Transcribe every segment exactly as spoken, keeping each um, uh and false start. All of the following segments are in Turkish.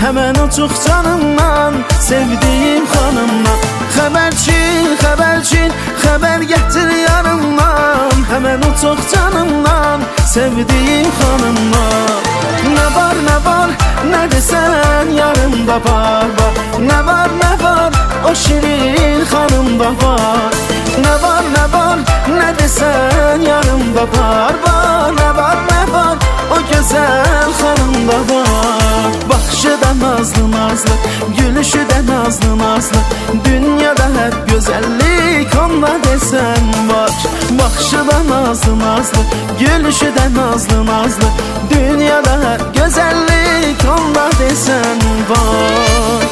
Hemen uçuq canımdan, sevdiğim xanımdan. Xəbərçin, xəbərçin, xəbər gətir yanımdan. Hemen uçuq canımdan, sevdiğim xanımdan. Ne var ne var, ne desen yanımda var var. Ne var ne var, o şirin xanımda var. Ne var ne var, ne desen yanımda var var. Ne var ne var, o güzel xanımda var. Baxışı da nazlı nazlı, gülüşü de nazlı nazlı. Dünyada hep güzellik onda desen var. Baxışı da nazlı nazlı, gülüşü de nazlı nazlı. Dünyada hep güzellik onda desen var.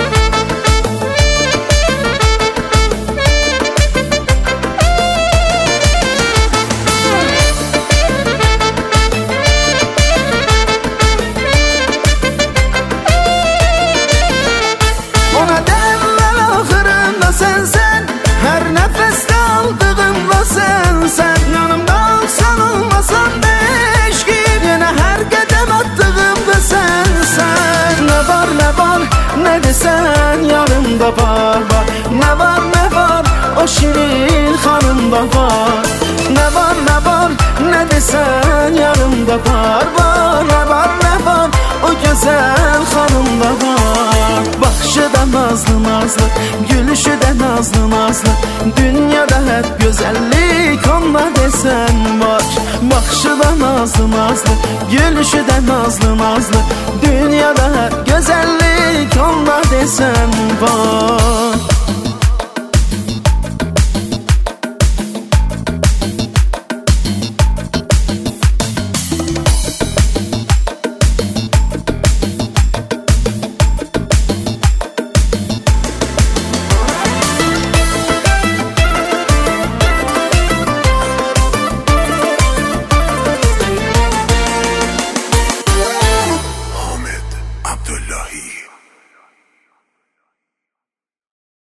Sen yanımda var var. Ne var ne var, o şirin xanımda var. Ne var ne var, ne desen yanımda var var. Ne var ne var, o güzel xanımda var. Baxışı da nazlı nazlı, gülüşü de nazlı nazlı. Dünyada hep güzellik onda desen var. Baxışı da nazlı nazlı, gülüşü de nazlı nazlı. Dünyada hep güzellik onda desen var.